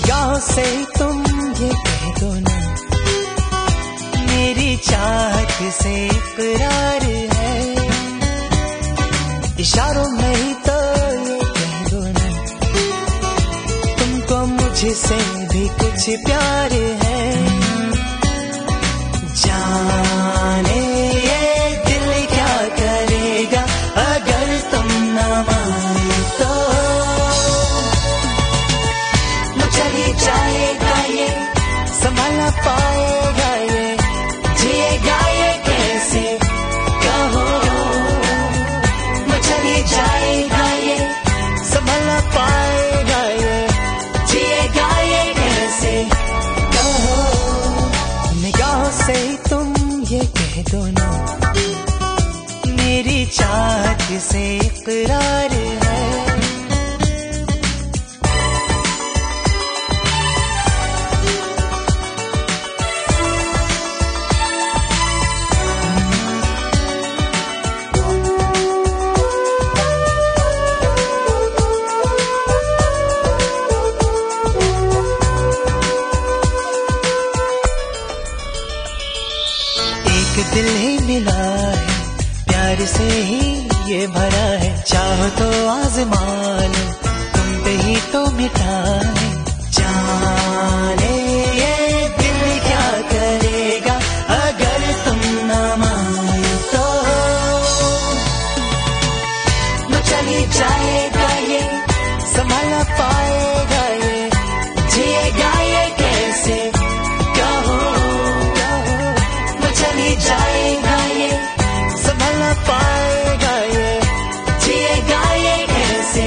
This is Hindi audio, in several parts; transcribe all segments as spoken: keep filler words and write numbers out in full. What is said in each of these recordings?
निगाहों से तुम ये कह दो ना, मेरी चाहत से इकरार है। इशारों में ही तो ये कह दो ना, तुमको मुझसे भी कुछ प्यार है। जाने ये दिल क्या करेगा अगर तुम न माने तो। न चली जाएगा ये, संभाल ना पाएगा ये, जिएगा ये कैसे कहो। न चली जाएगा ये, संभाल ना पाएगा ये, जिएगा ये कैसे कहो। निगाहों से तुम ये कह दो ना, मेरी चाहत से इकरार है। एक दिल ही मिला है, प्यार से ही ये भरा है। चाहो तो आज़मा लो, तुम पे ही तो मिटा है। जाने ये दिल क्या करेगा अगर तुम न माने तो। न चली जाएगा ये, संभाल ना पाएगा ये, जिएगा ये कैसे कहो। चली जाएगा ये, संभाल ना पाएगा ये, जिएगा ये कैसे।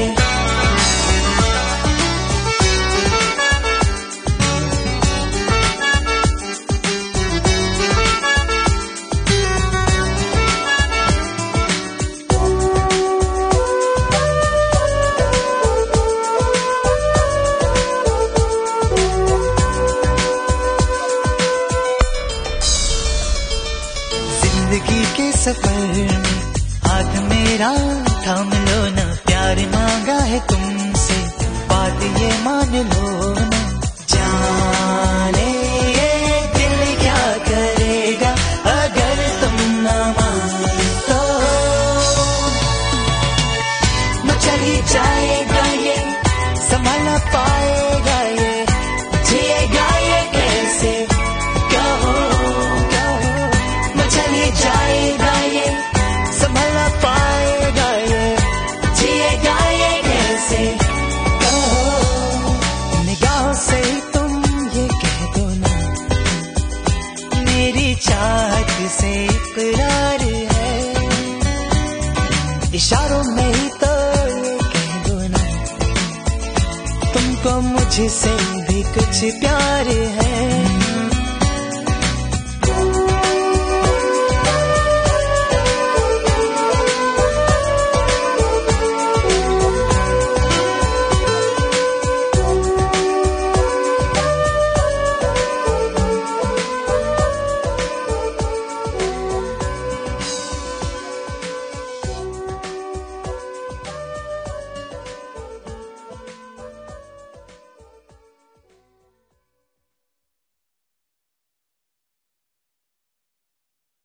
जिंदगी के सफर में हाथ मेरा थाम लो ना, प्यार मांगा है तुमसे, बात ये मान लो ना। जाने ये दिल क्या करेगा अगर तुम न माने तो। न चली जाएगा ये, संभाल ना पाएगा ये, जिएगा ये कैसे कहो। चली जाएगा ये, संभाल ना पाएगा ये, जिएगा ये कैसे कहो। निगाहों से तुम ये कह दो ना, मेरी चाहत से इकरार है। इशारों में ही तो ये कह दो ना, तुमको मुझसे भी कुछ प्यार है।